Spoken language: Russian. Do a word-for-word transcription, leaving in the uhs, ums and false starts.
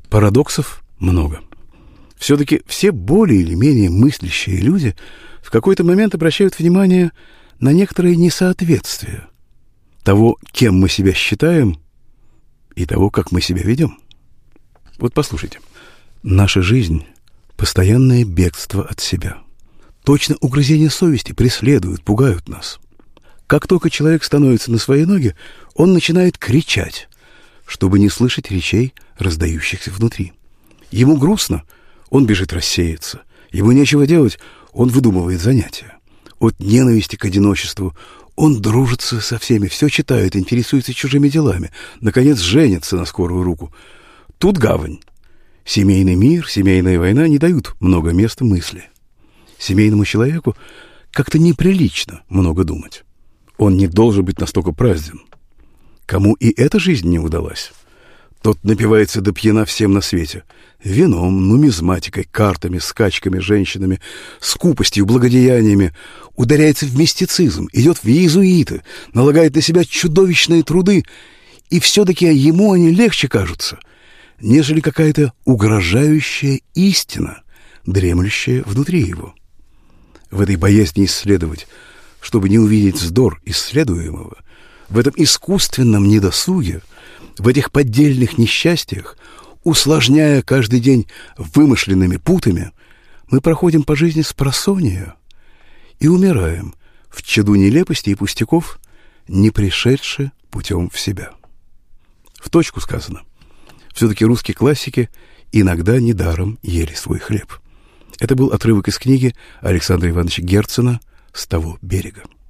Парадоксов много. Все-таки все более или менее мыслящие люди в какой-то момент обращают внимание на некоторые несоответствия того, кем мы себя считаем, и того, как мы себя ведем. Вот послушайте. Наша жизнь — постоянное бегство от себя. Точно угрызения совести преследуют, пугают нас. Как только человек становится на свои ноги, он начинает кричать, чтобы не слышать речей, раздающихся внутри. Ему грустно, он бежит рассеяться. Ему нечего делать, он выдумывает занятия. От ненависти к одиночеству он дружится со всеми, все читает, интересуется чужими делами, наконец женится на скорую руку. Тут гавань. Семейный мир, семейная война не дают много места мысли. Семейному человеку как-то неприлично много думать. Он не должен быть настолько празден. Кому и эта жизнь не удалась, тот напивается до пьяна всем на свете. Вином, нумизматикой, картами, скачками, женщинами, скупостью, благодеяниями, ударяется в мистицизм, идет в иезуиты, налагает на себя чудовищные труды, и все-таки ему они легче кажутся, нежели какая-то угрожающая истина, дремлющая внутри его. В этой боязни исследовать, чтобы не увидеть вздор исследуемого, в этом искусственном недосуге, в этих поддельных несчастьях, усложняя каждый день вымышленными путами, мы проходим по жизни спросонья и умираем в чаду нелепости и пустяков, не пришедши путем в себя. В точку сказано. Все-таки русские классики иногда недаром ели свой хлеб. Это был отрывок из книги Александра Ивановича Герцена «С того берега».